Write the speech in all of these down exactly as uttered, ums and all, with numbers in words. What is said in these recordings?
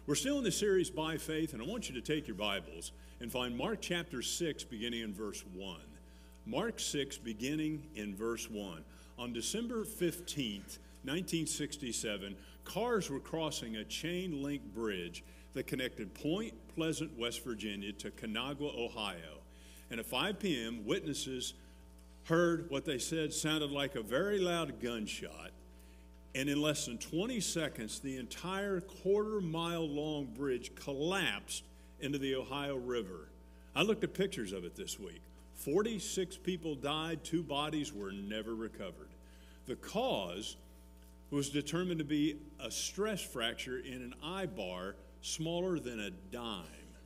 We're still in the series By Faith, and I want you to take your Bibles and find Mark chapter six, beginning in verse one. Mark six, beginning in verse one. On December fifteenth, nineteen sixty-seven, cars were crossing a chain-link bridge that connected Point Pleasant, West Virginia to Kanagwa, Ohio. And at five p.m., witnesses heard what they said sounded like a very loud gunshot. And in less than twenty seconds, the entire quarter-mile-long bridge collapsed into the Ohio River. I looked at pictures of it this week. forty-six people died, two bodies were never recovered. The cause was determined to be a stress fracture in an eye bar smaller than a dime.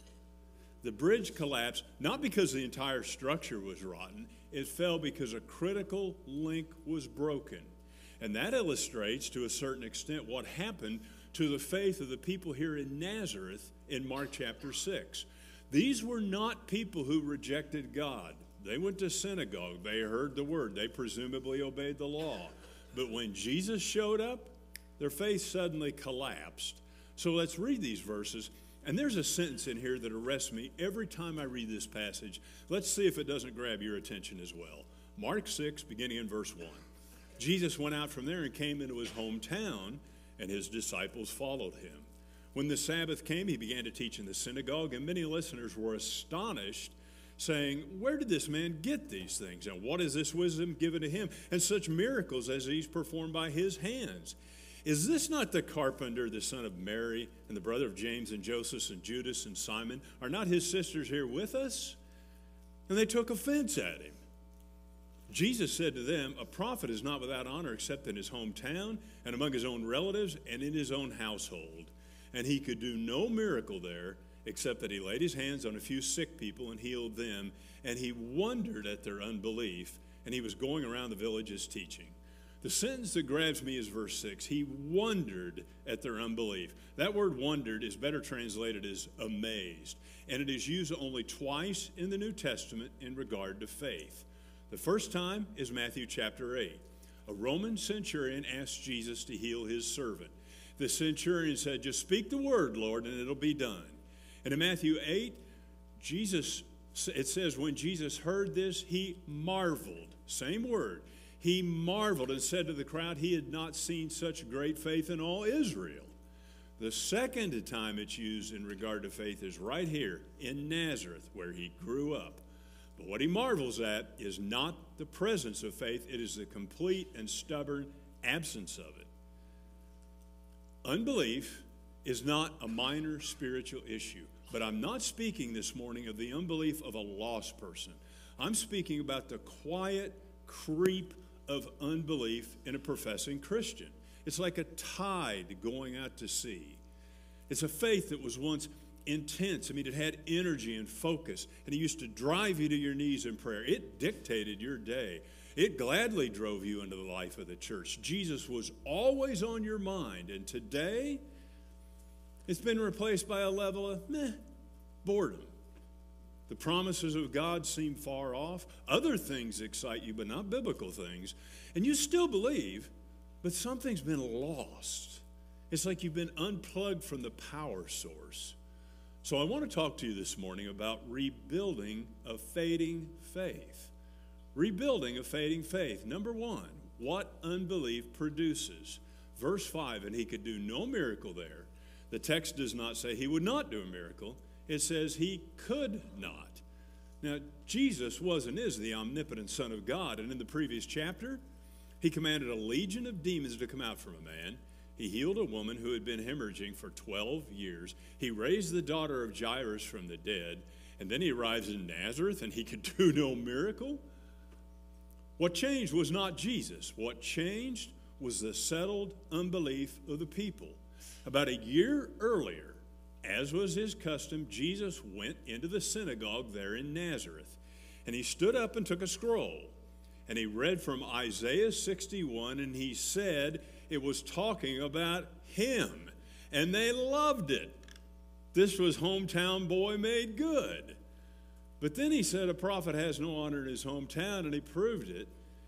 The bridge collapsed not because the entire structure was rotten, it fell because a critical link was broken. And that illustrates, to a certain extent, what happened to the faith of the people here in Nazareth in Mark chapter six. These were not people who rejected God. They went to synagogue. They heard the word. They presumably obeyed the law. But when Jesus showed up, their faith suddenly collapsed. So let's read these verses. And there's a sentence in here that arrests me every time I read this passage. Let's see if it doesn't grab your attention as well. Mark six, beginning in verse one. Jesus went out from there and came into his hometown, and his disciples followed him. When the Sabbath came, he began to teach in the synagogue, and many listeners were astonished, saying, "Where did this man get these things? And what is this wisdom given to him? And such miracles as these performed by his hands? Is this not the carpenter, the son of Mary, and the brother of James and Joseph and Judas and Simon? Are not his sisters here with us?" And they took offense at him. Jesus said to them, "A prophet is not without honor except in his hometown and among his own relatives and in his own household." And he could do no miracle there except that he laid his hands on a few sick people and healed them. And he wondered at their unbelief, and he was going around the villages teaching. The sentence that grabs me is verse six. He wondered at their unbelief. That word wondered is better translated as amazed. And it is used only twice in the New Testament in regard to faith. The first time is Matthew chapter eight. A Roman centurion asked Jesus to heal his servant. The centurion said, "Just speak the word, Lord, and it'll be done." And in Matthew eight, Jesus, it says, when Jesus heard this, he marveled. Same word. He marveled and said to the crowd he had not seen such great faith in all Israel. The second time it's used in regard to faith is right here in Nazareth, where he grew up. But what he marvels at is not the presence of faith, it is the complete and stubborn absence of it. Unbelief is not a minor spiritual issue, but I'm not speaking this morning of the unbelief of a lost person. I'm speaking about the quiet creep of unbelief in a professing Christian. It's like a tide going out to sea. It's a faith that was once intense. I mean, it had energy and focus, and it used to drive you to your knees in prayer. It dictated your day. It gladly drove you into the life of the church. Jesus was always on your mind, and today it's been replaced by a level of meh, boredom. The promises of God seem far off. Other things excite you, but not biblical things. And you still believe, but something's been lost. It's like you've been unplugged from the power source. So I want to talk to you this morning about rebuilding a fading faith. Rebuilding a fading faith. Number one, what unbelief produces. Verse five, and he could do no miracle there. The text does not say he would not do a miracle. It says he could not. Now, Jesus was and is the omnipotent Son of God, and in the previous chapter, he commanded a legion of demons to come out from a man. He healed a woman who had been hemorrhaging for twelve years. He raised the daughter of Jairus from the dead. And then he arrives in Nazareth and he could do no miracle. What changed was not Jesus. What changed was the settled unbelief of the people. About a year earlier, as was his custom, Jesus went into the synagogue there in Nazareth. And he stood up and took a scroll. And he read from Isaiah sixty-one, and he said it was talking about him. And they loved it. This was hometown boy made good. But then he said a prophet has no honor in his hometown, and he proved it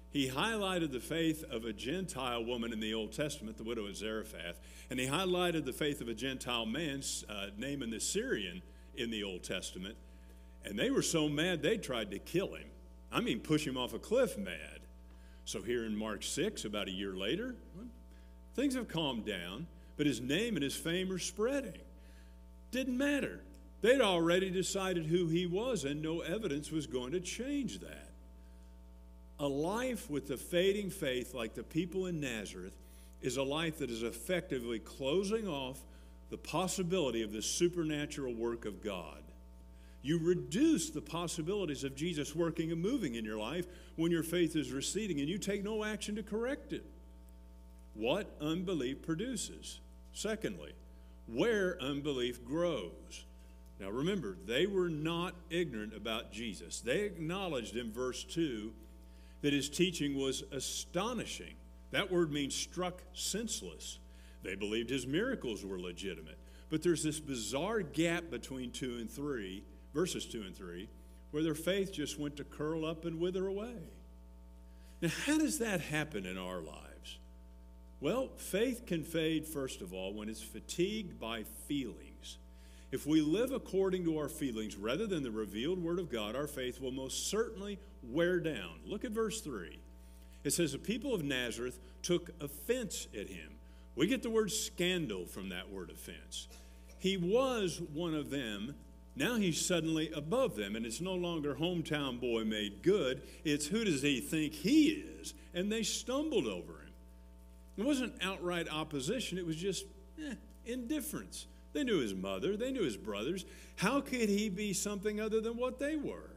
He highlighted the faith of a Gentile woman in the Old Testament, the widow of Zarephath, and he highlighted the faith of a Gentile man, uh, Naaman the Syrian, in the Old Testament. And they were so mad they tried to kill him. I mean, push him off a cliff mad. So here in Mark six, about a year later, well, things have calmed down, but his name and his fame are spreading. Didn't matter. They'd already decided who he was, and no evidence was going to change that. A life with the fading faith like the people in Nazareth is a life that is effectively closing off the possibility of the supernatural work of God. You reduce the possibilities of Jesus working and moving in your life when your faith is receding and you take no action to correct it. What unbelief produces. Secondly, where unbelief grows. Now remember, they were not ignorant about Jesus. They acknowledged in verse two that his teaching was astonishing. That word means struck senseless. They believed his miracles were legitimate. But there's this bizarre gap between two and three, verses two and three, where their faith just went to curl up and wither away. Now, how does that happen in our lives? Well, faith can fade, first of all, when it's fatigued by feelings. If we live according to our feelings rather than the revealed word of God, our faith will most certainly wear down. Look at verse three. It says, the people of Nazareth took offense at him. We get the word scandal from that word offense. He was one of them. Now he's suddenly above them, and it's no longer hometown boy made good. It's who does he think he is? And they stumbled over him. It wasn't outright opposition. It was just eh, indifference. They knew his mother. They knew his brothers. How could he be something other than what they were?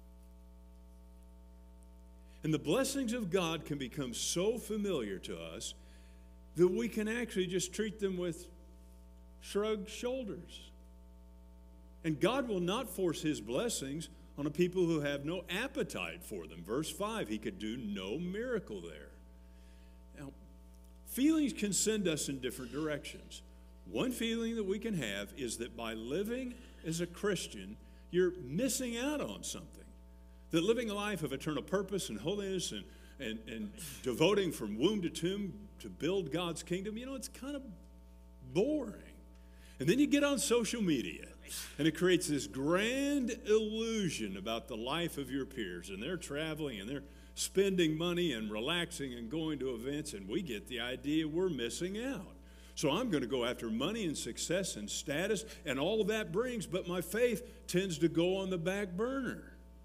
And the blessings of God can become so familiar to us that we can actually just treat them with shrugged shoulders. And God will not force his blessings on a people who have no appetite for them. Verse five, he could do no miracle there. Now, feelings can send us in different directions. One feeling that we can have is that by living as a Christian, you're missing out on something. That living a life of eternal purpose and holiness and, and, and devoting from womb to tomb to build God's kingdom, you know, it's kind of boring. And then you get on social media, and it creates this grand illusion about the life of your peers, and they're traveling, and they're spending money and relaxing and going to events, and we get the idea we're missing out. So I'm going to go after money and success and status and all that brings, but my faith tends to go on the back burner.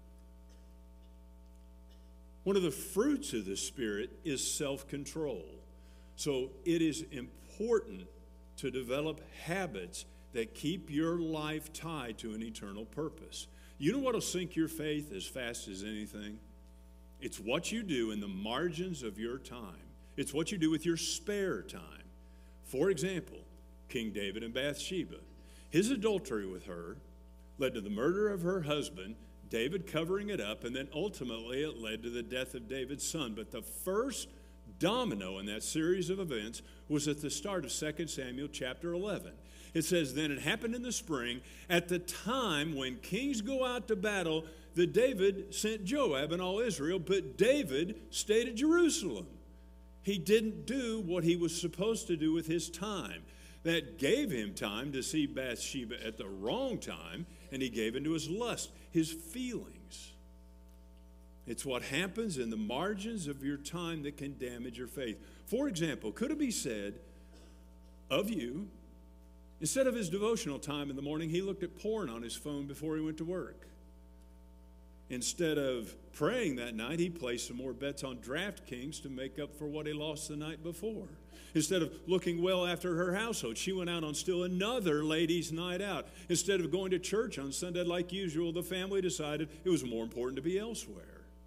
One of the fruits of the Spirit is self-control. So it is important to develop habits that keep your life tied to an eternal purpose. You know what will sink your faith as fast as anything? It's what you do in the margins of your time. It's what you do with your spare time. For example, King David and Bathsheba. His adultery with her led to the murder of her husband, David covering it up, and then ultimately it led to the death of David's son. But the first domino in that series of events was at the start of Second Samuel chapter eleven. It says, then it happened in the spring, at the time when kings go out to battle, that David sent Joab and all Israel, but David stayed at Jerusalem. He didn't do what he was supposed to do with his time. That gave him time to see Bathsheba at the wrong time, and he gave into his lust, his feelings. It's what happens in the margins of your time that can damage your faith. For example, could it be said of you, instead of his devotional time in the morning, he looked at porn on his phone before he went to work? Instead of praying that night, he placed some more bets on DraftKings to make up for what he lost the night before. Instead of looking well after her household, she went out on still another ladies' night out. Instead of going to church on Sunday like usual, the family decided it was more important to be elsewhere.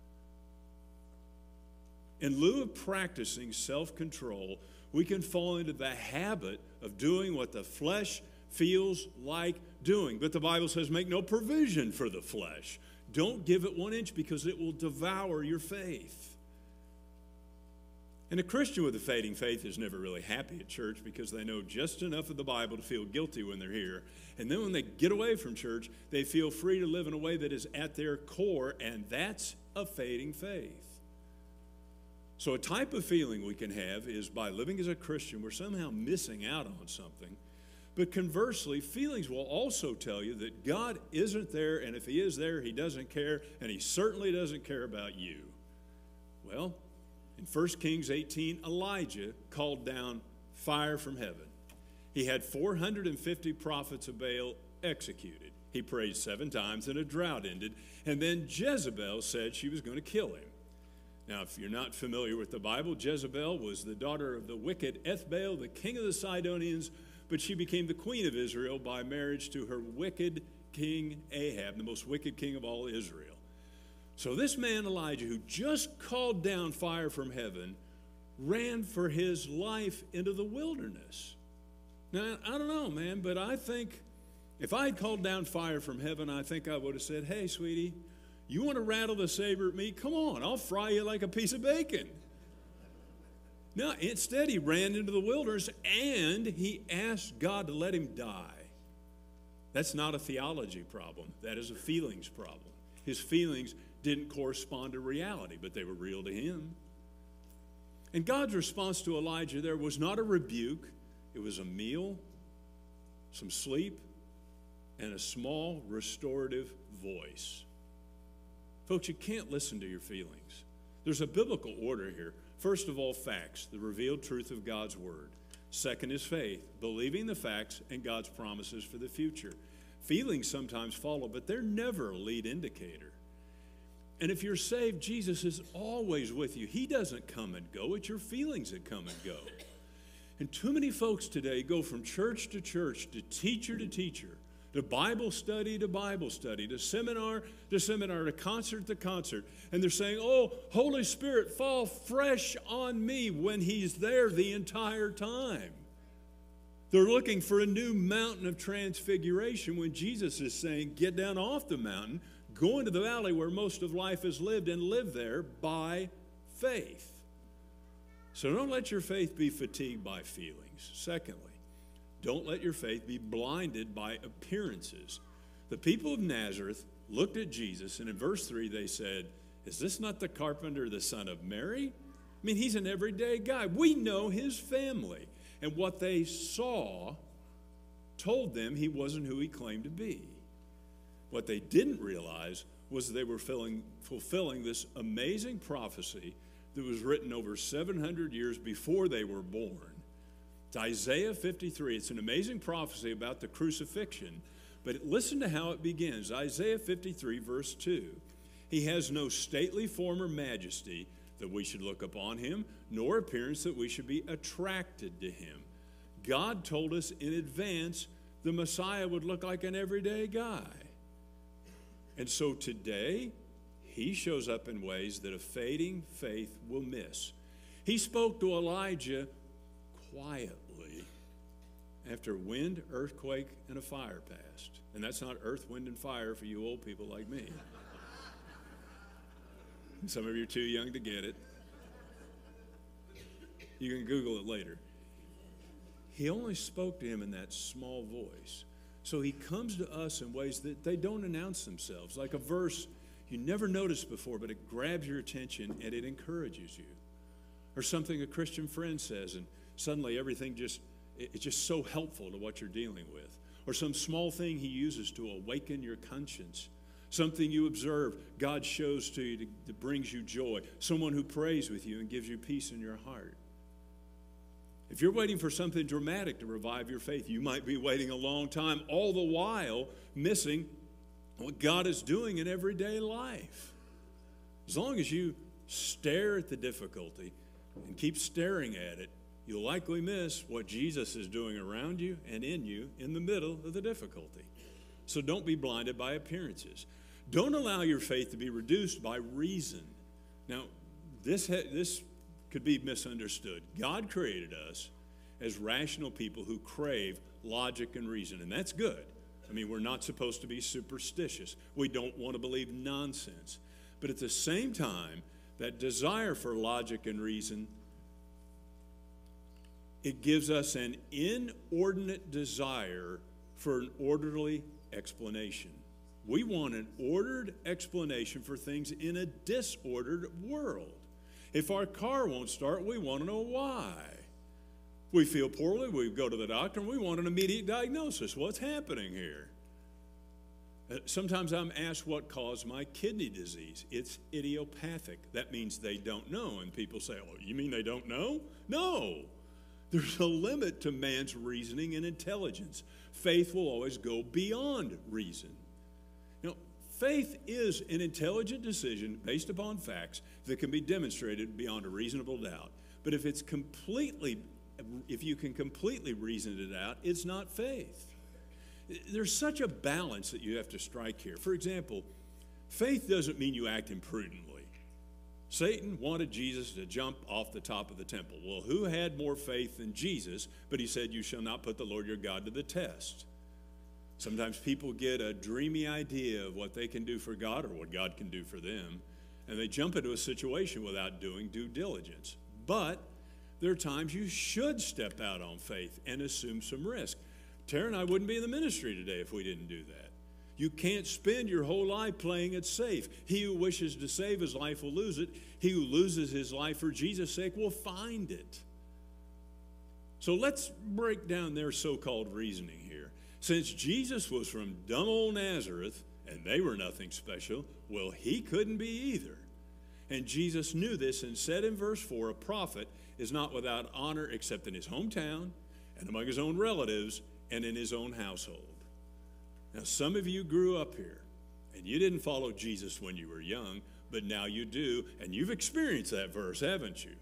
In lieu of practicing self-control, we can fall into the habit of doing what the flesh feels like doing. But the Bible says make no provision for the flesh. Don't give it one inch because it will devour your faith. And a Christian with a fading faith is never really happy at church because they know just enough of the Bible to feel guilty when they're here. And then when they get away from church, they feel free to live in a way that is at their core, and that's a fading faith. So a type of feeling we can have is by living as a Christian, we're somehow missing out on something. But conversely, feelings will also tell you that God isn't there, and if he is there, he doesn't care, and he certainly doesn't care about you. Well, in First Kings eighteen, Elijah called down fire from heaven. He had four hundred fifty prophets of Baal executed. He prayed seven times, and a drought ended, and then Jezebel said she was going to kill him. Now, if you're not familiar with the Bible, Jezebel was the daughter of the wicked Ethbaal, the king of the Sidonians, but she became the queen of Israel by marriage to her wicked king Ahab, the most wicked king of all Israel. So this man Elijah, who just called down fire from heaven, ran for his life into the wilderness. Now, I don't know, man, but I think if I had called down fire from heaven, I think I would have said, hey, sweetie, you want to rattle the saber at me? Come on, I'll fry you like a piece of bacon. No, instead he ran into the wilderness and he asked God to let him die. That's not a theology problem. That is a feelings problem. His feelings didn't correspond to reality, but they were real to him. And God's response to Elijah there was not a rebuke. It was a meal, some sleep, and a small restorative voice. Folks, you can't listen to your feelings. There's a biblical order here. First of all, facts, the revealed truth of God's word. Second is faith, believing the facts and God's promises for the future. Feelings sometimes follow, but they're never a lead indicator. And if you're saved, Jesus is always with you. He doesn't come and go. It's your feelings that come and go. And too many folks today go from church to church, to teacher to teacher, to Bible study to Bible study, to seminar to seminar, to concert to concert. And they're saying, oh, Holy Spirit, fall fresh on me, when he's there the entire time. They're looking for a new mountain of transfiguration when Jesus is saying, get down off the mountain, go into the valley where most of life is lived, and live there by faith. So don't let your faith be fatigued by feelings. Secondly, don't let your faith be blinded by appearances. The people of Nazareth looked at Jesus, and in verse three they said, is this not the carpenter, the son of Mary? I mean, he's an everyday guy. We know his family. And what they saw told them he wasn't who he claimed to be. What they didn't realize was they were filling, fulfilling this amazing prophecy that was written over seven hundred years before they were born. It's Isaiah fifty-three. It's an amazing prophecy about the crucifixion. But listen to how it begins. Isaiah fifty-three, verse two. He has no stately form or majesty that we should look upon him, nor appearance that we should be attracted to him. God told us in advance the Messiah would look like an everyday guy. And so today, he shows up in ways that a fading faith will miss. He spoke to Elijah quietly after wind, earthquake, and a fire passed. And that's not earth, wind, and fire for you old people like me. Some of you are too young to get it. You can Google it later. He only spoke to him in that small voice. So he comes to us in ways that they don't announce themselves, like a verse you never noticed before, but it grabs your attention and it encourages you. Or something a Christian friend says, and suddenly everything just, it's just so helpful to what you're dealing with. Or some small thing he uses to awaken your conscience. Something you observe, God shows to you to, that brings you joy. Someone who prays with you and gives you peace in your heart. If you're waiting for something dramatic to revive your faith, you might be waiting a long time, all the while missing what God is doing in everyday life. As long as you stare at the difficulty and keep staring at it, you'll likely miss what Jesus is doing around you and in you in the middle of the difficulty. So don't be blinded by appearances. Don't allow your faith to be reduced by reason. Now, this, ha- this could be misunderstood. God created us as rational people who crave logic and reason, and that's good. I mean, we're not supposed to be superstitious. We don't want to believe nonsense. But at the same time, that desire for logic and reason, it gives us an inordinate desire for an orderly explanation. We want an ordered explanation for things in a disordered world. If our car won't start, we want to know why. We feel poorly, we go to the doctor, and we want an immediate diagnosis. What's happening here? Uh, Sometimes I'm asked what caused my kidney disease. It's idiopathic. That means they don't know. And people say, oh, you mean they don't know? No. There's a limit to man's reasoning and intelligence. Faith will always go beyond reason. You know, faith is an intelligent decision based upon facts that can be demonstrated beyond a reasonable doubt. But if it's completely, if you can completely reason it out, it's not faith. There's such a balance that you have to strike here. For example, faith doesn't mean you act imprudently. Satan wanted Jesus to jump off the top of the temple. Well, who had more faith than Jesus? But he said, you shall not put the Lord your God to the test. Sometimes people get a dreamy idea of what they can do for God or what God can do for them, and they jump into a situation without doing due diligence. But there are times you should step out on faith and assume some risk. Tara and I wouldn't be in the ministry today if we didn't do that. You can't spend your whole life playing it safe. He who wishes to save his life will lose it. He who loses his life for Jesus' sake will find it. So let's break down their so-called reasoning here. Since Jesus was from dumb old Nazareth, and they were nothing special, well, he couldn't be either. And Jesus knew this and said in verse four, a prophet is not without honor except in his hometown and among his own relatives and in his own household. Now, some of you grew up here, and you didn't follow Jesus when you were young, but now you do, and you've experienced that verse, haven't you?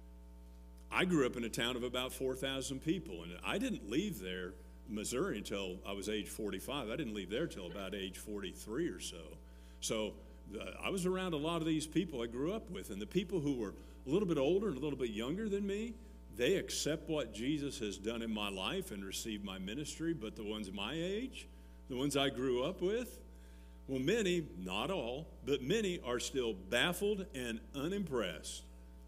I grew up in a town of about four thousand people, and I didn't leave there, Missouri, until I was age forty-five. I didn't leave there till about age forty-three or so. So uh, I was around a lot of these people I grew up with, and the people who were a little bit older and a little bit younger than me, they accept what Jesus has done in my life and receive my ministry, but the ones my age, the ones I grew up with, well, many, not all, but many are still baffled and unimpressed.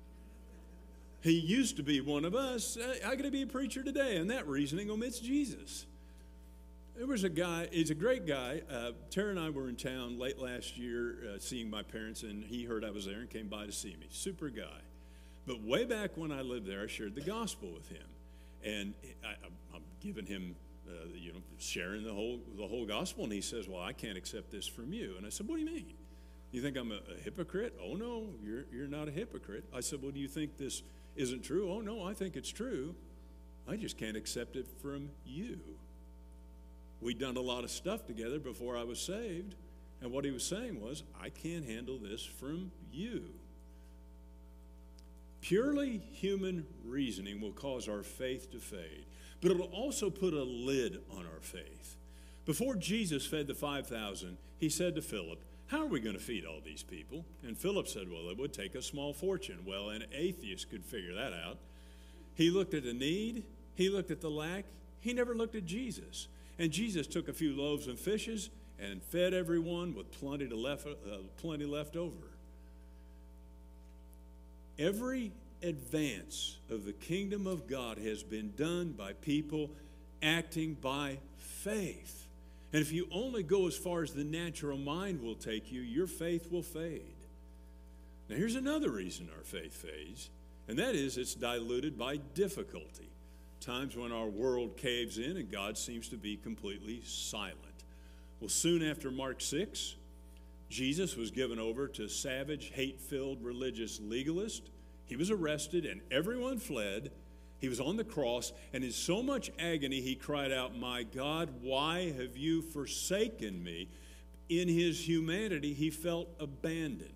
He used to be one of us. I got to be a preacher today, and that reasoning omits Jesus. There was a guy, he's a great guy. Uh, Tara and I were in town late last year uh, seeing my parents, and he heard I was there and came by to see me. Super guy. But way back when I lived there, I shared the gospel with him. And I, I'm giving him, uh, you know, sharing the whole, the whole gospel. And he says, well, I can't accept this from you. And I said, what do you mean? You think I'm a, a hypocrite? Oh, no, you're, you're not a hypocrite. I said, well, do you think this isn't true? Oh, no, I think it's true. I just can't accept it from you. We'd done a lot of stuff together before I was saved. And what he was saying was, I can't handle this from you. Purely human reasoning will cause our faith to fade, but it'll also put a lid on our faith. Before Jesus fed the five thousand, he said to Philip, how are we going to feed all these people? And Philip said, well, it would take a small fortune. Well, an atheist could figure that out. He looked at the need. He looked at the lack. He never looked at Jesus. And Jesus took a few loaves and fishes and fed everyone with plenty, to left, uh, plenty left over. Every advance of the kingdom of God has been done by people acting by faith. And if you only go as far as the natural mind will take you, your faith will fade. Now, here's another reason our faith fades, and that is it's diluted by difficulty. Times when our world caves in and God seems to be completely silent. Well, soon after Mark six, Jesus was given over to savage, hate-filled religious legalists. He was arrested and everyone fled. He was on the cross, and in so much agony he cried out, my God, why have you forsaken me? In his humanity, he felt abandoned.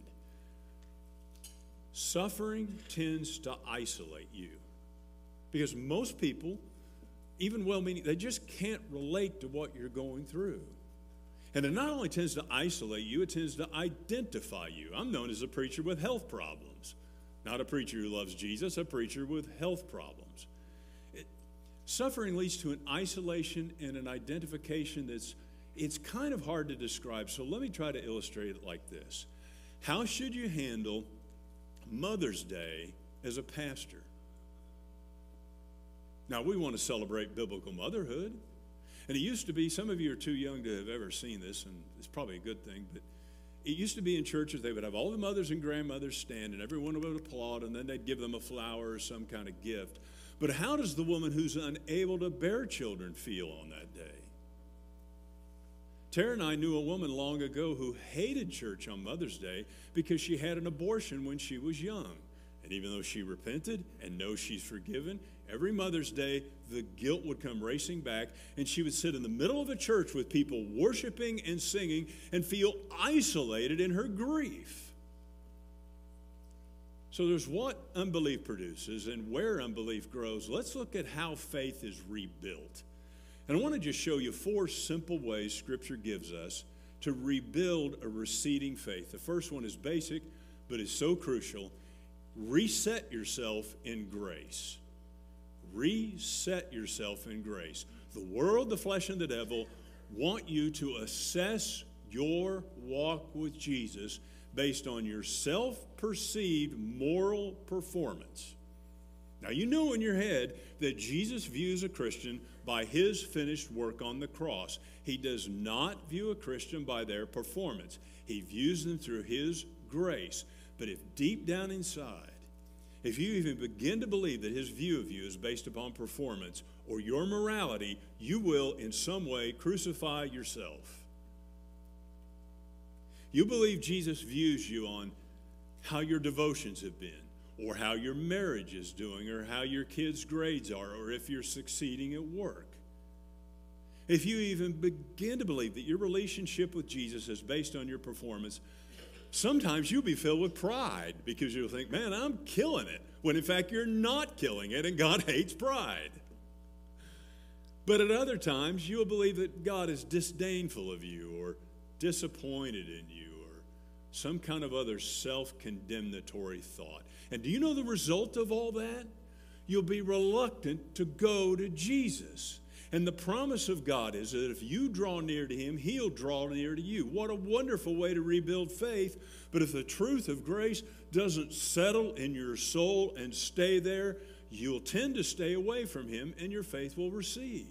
Suffering tends to isolate you because most people, even well-meaning, they just can't relate to what you're going through. And it not only tends to isolate you, it tends to identify you. I'm known as a preacher with health problems. Not a preacher who loves Jesus, a preacher with health problems. It, suffering leads to an isolation and an identification that's, it's kind of hard to describe. So let me try to illustrate it like this. How should you handle Mother's Day as a pastor? Now, we want to celebrate biblical motherhood. And it used to be, some of you are too young to have ever seen this, and it's probably a good thing, but it used to be in churches, they would have all the mothers and grandmothers stand, and everyone would applaud, and then they'd give them a flower or some kind of gift. But how does the woman who's unable to bear children feel on that day? Tara and I knew a woman long ago who hated church on Mother's Day because she had an abortion when she was young. And even though she repented and knows she's forgiven, every Mother's Day, the guilt would come racing back, and she would sit in the middle of a church with people worshiping and singing and feel isolated in her grief. So there's what unbelief produces and where unbelief grows. Let's look at how faith is rebuilt. And I want to just show you four simple ways Scripture gives us to rebuild a receding faith. The first one is basic, but is so crucial. Reset yourself in grace. Reset yourself in grace. The world, the flesh, and the devil want you to assess your walk with Jesus based on your self-perceived moral performance. Now, you know in your head that Jesus views a Christian by his finished work on the cross. He does not view a Christian by their performance. He views them through his grace. But if deep down inside, if you even begin to believe that his view of you is based upon performance or your morality, you will in some way crucify yourself. You believe Jesus views you on how your devotions have been, or how your marriage is doing, or how your kids' grades are, or if you're succeeding at work. If you even begin to believe that your relationship with Jesus is based on your performance, sometimes you'll be filled with pride because you'll think, man, I'm killing it, when in fact you're not killing it, and God hates pride. But at other times, you'll believe that God is disdainful of you or disappointed in you or some kind of other self-condemnatory thought. And do you know the result of all that? You'll be reluctant to go to Jesus. And the promise of God is that if you draw near to him, he'll draw near to you. What a wonderful way to rebuild faith. But if the truth of grace doesn't settle in your soul and stay there, you'll tend to stay away from him and your faith will recede.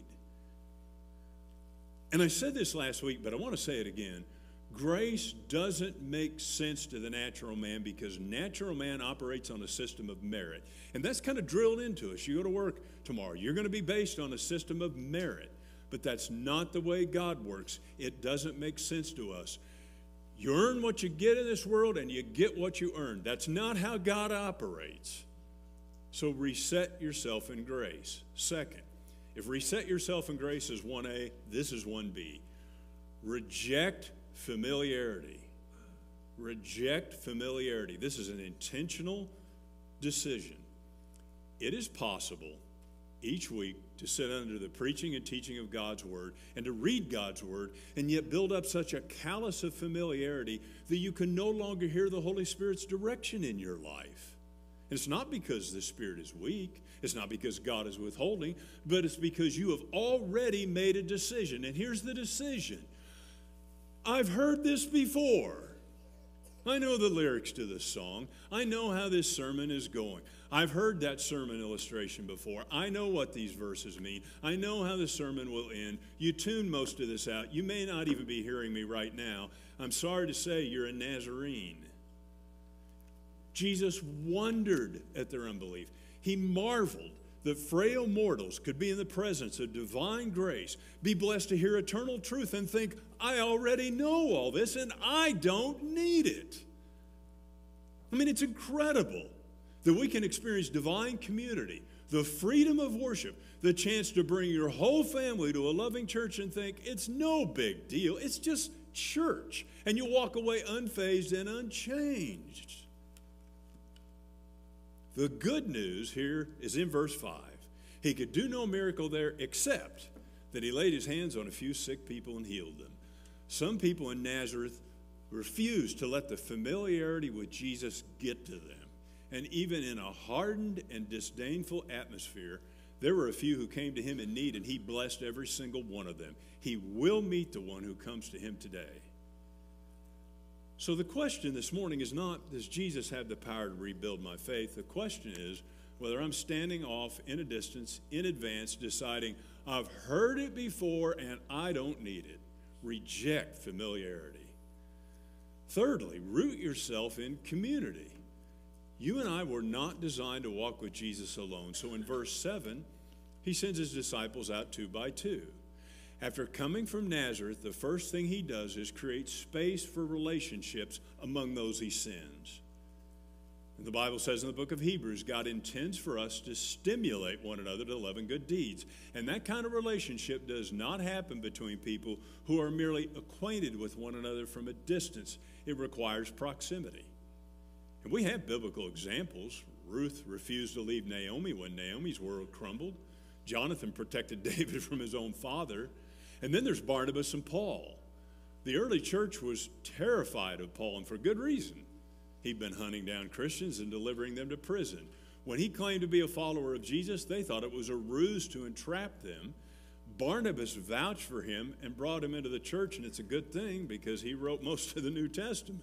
And I said this last week, but I want to say it again. Grace doesn't make sense to the natural man because natural man operates on a system of merit. And that's kind of drilled into us. You go to work tomorrow, you're going to be based on a system of merit. But that's not the way God works. It doesn't make sense to us. You earn what you get in this world and you get what you earn. That's not how God operates. So reset yourself in grace. Second, if reset yourself in grace is one A, this is one B. Reject familiarity. Reject familiarity. This is an intentional decision. It is possible each week to sit under the preaching and teaching of God's Word and to read God's Word and yet build up such a callus of familiarity that you can no longer hear the Holy Spirit's direction in your life. And it's not because the Spirit is weak. It's not because God is withholding, but it's because you have already made a decision. And here's the decision. I've heard this before. I know the lyrics to this song. I know how this sermon is going. I've heard that sermon illustration before. I know what these verses mean. I know how the sermon will end. You tune most of this out. You may not even be hearing me right now. I'm sorry to say you're a Nazarene. Jesus wondered at their unbelief. He marveled that frail mortals could be in the presence of divine grace, be blessed to hear eternal truth, and think, I already know all this and I don't need it. I mean, it's incredible that we can experience divine community, the freedom of worship, the chance to bring your whole family to a loving church and think, it's no big deal, it's just church. And you walk away unfazed and unchanged. The good news here is in verse five. He could do no miracle there except that he laid his hands on a few sick people and healed them. Some people in Nazareth refused to let the familiarity with Jesus get to them. And even in a hardened and disdainful atmosphere, there were a few who came to him in need, and he blessed every single one of them. He will meet the one who comes to him today. So the question this morning is not, does Jesus have the power to rebuild my faith? The question is whether I'm standing off in a distance, in advance, deciding, I've heard it before and I don't need it. Reject familiarity. Thirdly, root yourself in community. You and I were not designed to walk with Jesus alone. So in verse seven, he sends his disciples out two by two. After coming from Nazareth, the first thing he does is create space for relationships among those he sends. And the Bible says in the book of Hebrews, God intends for us to stimulate one another to love and good deeds. And that kind of relationship does not happen between people who are merely acquainted with one another from a distance. It requires proximity. And we have biblical examples. Ruth refused to leave Naomi when Naomi's world crumbled. Jonathan protected David from his own father. And then there's Barnabas and Paul. The early church was terrified of Paul, and for good reason. He'd been hunting down Christians and delivering them to prison. When he claimed to be a follower of Jesus, they thought it was a ruse to entrap them. Barnabas vouched for him and brought him into the church, and it's a good thing because he wrote most of the New Testament.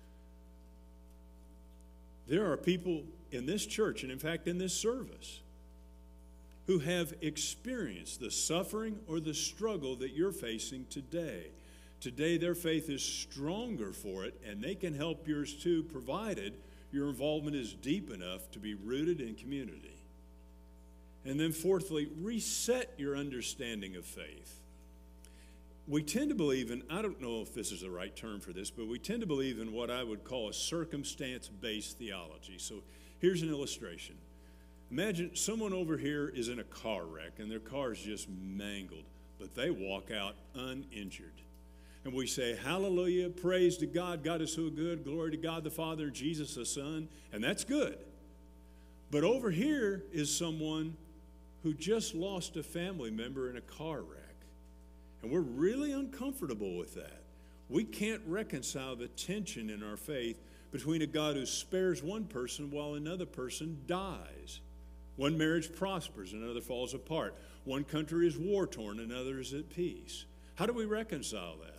There are people in this church, and in fact in this service, who have experienced the suffering or the struggle that you're facing today. Today, their faith is stronger for it, and they can help yours too, provided your involvement is deep enough to be rooted in community. And then fourthly, reset your understanding of faith. We tend to believe in, I don't know if this is the right term for this, but we tend to believe in what I would call a circumstance-based theology. So here's an illustration. Imagine someone over here is in a car wreck and their car is just mangled, but they walk out uninjured. And we say, hallelujah, praise to God, God is so good, glory to God the Father, Jesus the Son, and that's good. But over here is someone who just lost a family member in a car wreck. And we're really uncomfortable with that. We can't reconcile the tension in our faith between a God who spares one person while another person dies. One marriage prospers, another falls apart. One country is war-torn, another is at peace. How do we reconcile that?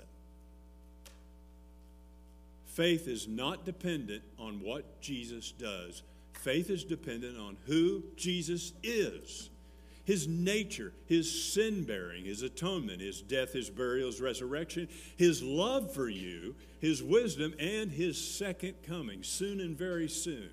Faith is not dependent on what Jesus does. Faith is dependent on who Jesus is. His nature, his sin-bearing, his atonement, his death, his burial, his resurrection, his love for you, his wisdom, and his second coming, soon and very soon.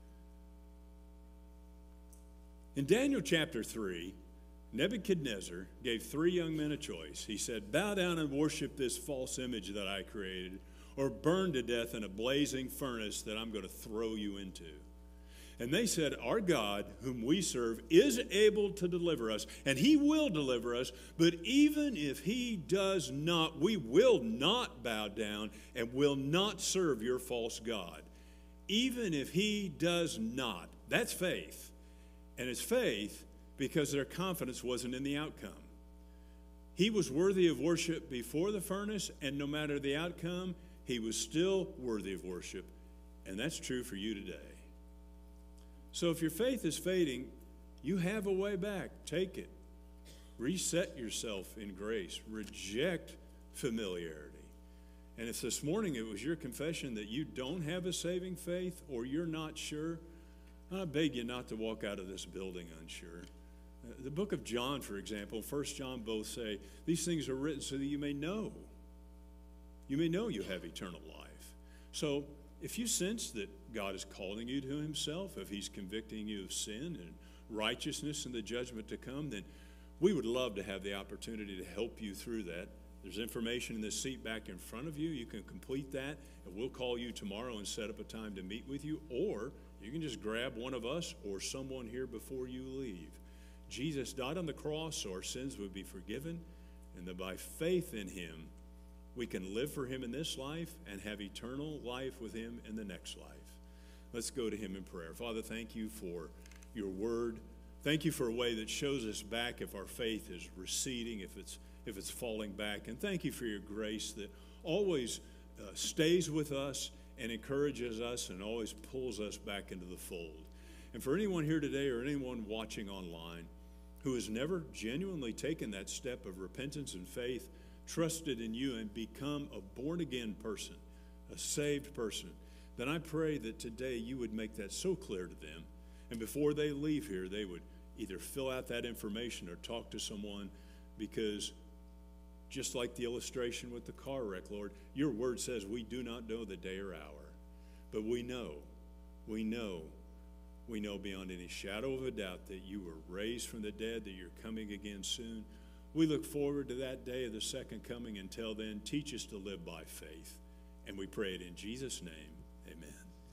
In Daniel chapter three, Nebuchadnezzar gave three young men a choice. He said, bow down and worship this false image that I created, or burn to death in a blazing furnace that I'm going to throw you into. And they said, our God, whom we serve, is able to deliver us, and he will deliver us, but even if he does not, we will not bow down and will not serve your false God. Even if he does not. That's faith. And it's faith because their confidence wasn't in the outcome. He was worthy of worship before the furnace, and no matter the outcome, he was still worthy of worship. And that's true for you today. So if your faith is fading, you have a way back. Take it. Reset yourself in grace. Reject familiarity. And if this morning it was your confession that you don't have a saving faith or you're not sure, I beg you not to walk out of this building unsure. The book of John, for example, First John both say, these things are written so that you may know. You may know you have eternal life. So if you sense that God is calling you to himself, if he's convicting you of sin and righteousness and the judgment to come, then we would love to have the opportunity to help you through that. There's information in this seat back in front of you. You can complete that, and we'll call you tomorrow and set up a time to meet with you, or you can just grab one of us or someone here before you leave. Jesus died on the cross so our sins would be forgiven, and that by faith in him, we can live for him in this life and have eternal life with him in the next life. Let's go to him in prayer. Father, thank you for your word. Thank you for a way that shows us back if our faith is receding, if it's if it's falling back. And thank you for your grace that always uh, stays with us and encourages us and always pulls us back into the fold. And for anyone here today or anyone watching online who has never genuinely taken that step of repentance and faith, trusted in you and become a born-again person, a saved person, then I pray that today you would make that so clear to them. And before they leave here, they would either fill out that information or talk to someone, because Just like the illustration with the car wreck, Lord, your word says we do not know the day or hour, but we know, we know, we know beyond any shadow of a doubt that you were raised from the dead, that you're coming again soon. We look forward to that day of the second coming. Until then, teach us to live by faith. And we pray it in Jesus' name.